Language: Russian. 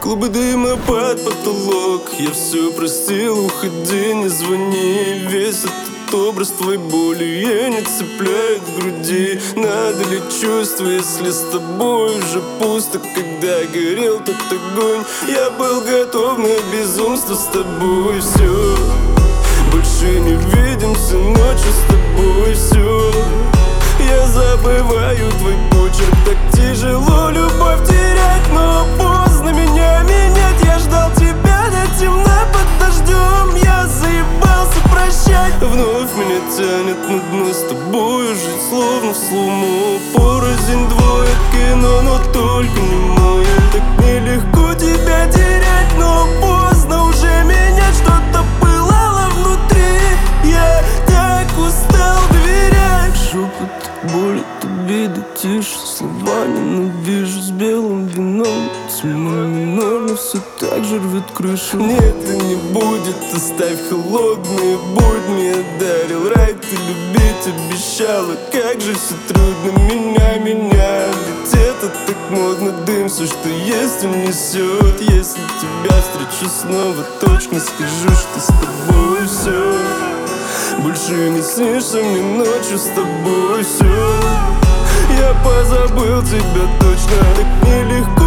Клубы дыма под потолок. Я все простил, уходи, не звони. Весь этот образ твоей боли я не цепляет в груди. Надо ли чувства, если с тобой уже пусто? Когда горел тот огонь, я был готов на безумство с тобой. Все, больше не видимся ночью с тобой. Все, я забываю твой почерк. Так тяжело любовь терять, но поздно меня менять. Я ждал тебя до темна под дождем. Я заебался прощать. Вновь меня тянет на дно с тобой жить, словно в слому. Порознь двое кино, но только не мое. Так нелегко тебя терять, но поздно уже менять. Что-то пылало внутри, я так устал доверять. Шепот боли, обиды тише, слова ненавижу с белым вином. Тьма минорно все так же рвет крышу. Нет, и не будет, оставь холодные будни. Я дарил рай, ты любить обещала. Как же все трудно, меня. Ведь это так модно, дым все, что есть, унесет. Если тебя встречу снова, точно скажу, что с тобой все. Больше не снишься мне ночью с тобой. Все, я позабыл тебя точно. Так нелегко